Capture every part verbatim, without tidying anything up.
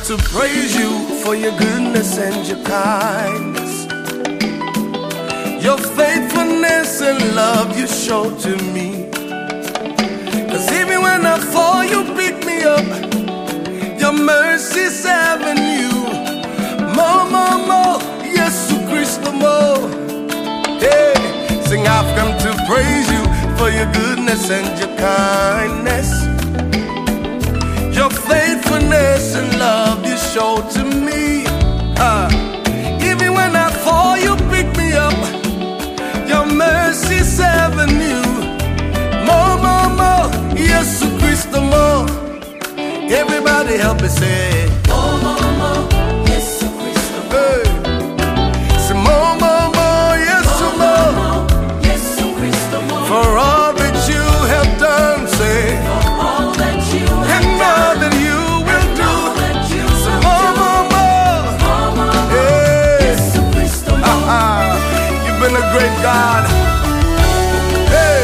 to praise you for your goodness and your kindness, your faithfulness and love you show to me. Cause even when I fall, you pick me up. Your mercy's avenue. More, more, more, Jesus Christ, more. Hey, sing, I've come to praise you for your goodness and your kindness, your faithfulness and love you show to me. uh, Even when I fall, you pick me up. Your mercy's avenue. More, more, more, Jesus Christ, more. Everybody help me say More, more, more, Jesus Christ, more. Hey. Say more, more, more, yes, more, more, more, Jesus Christ, more. for all that you have done, say, For all that you have and all done, that you will and do. all that you Say will more, do. more, more. More, more, more, Hey. Jesus Christ, more. Ah, you've been a great God. Hey.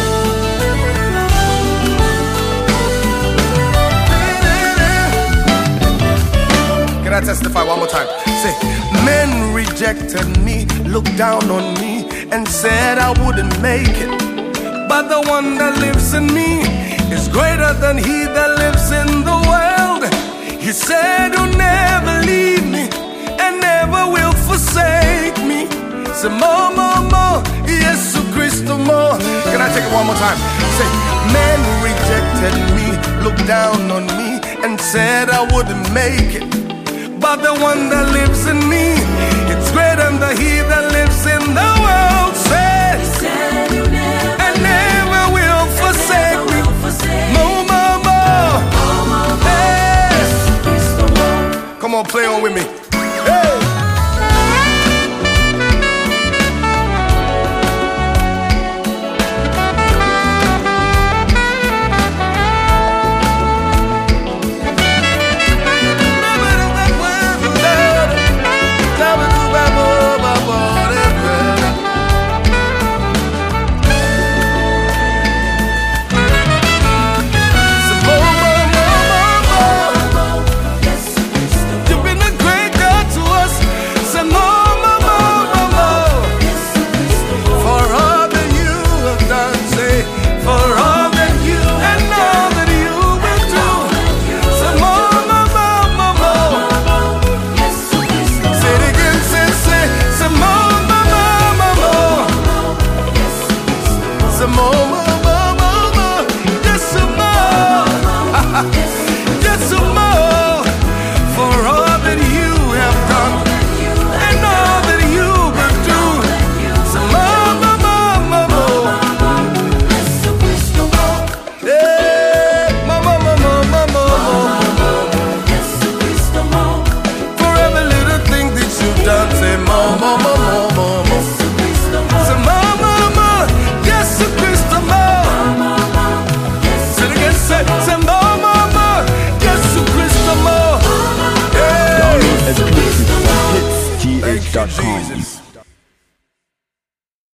Can I testify one more time? Say, men rejected me, looked down on me, and said I wouldn't make it. But the one that lives in me is greater than he that lives in the world. He said he'll never leave me and never will forsake me. Say more, more, more, Jesus Christ, more. Can I take it one more time? Say, men rejected me, looked down on me, and said I wouldn't make it. But the one that lives in me, it's greater than he that lives in the world. Said, He said you never, and never will forsake never me. will forsake. More, more, more. More, more, more, Hey. Jesus Christ, more. Come on, play on with me.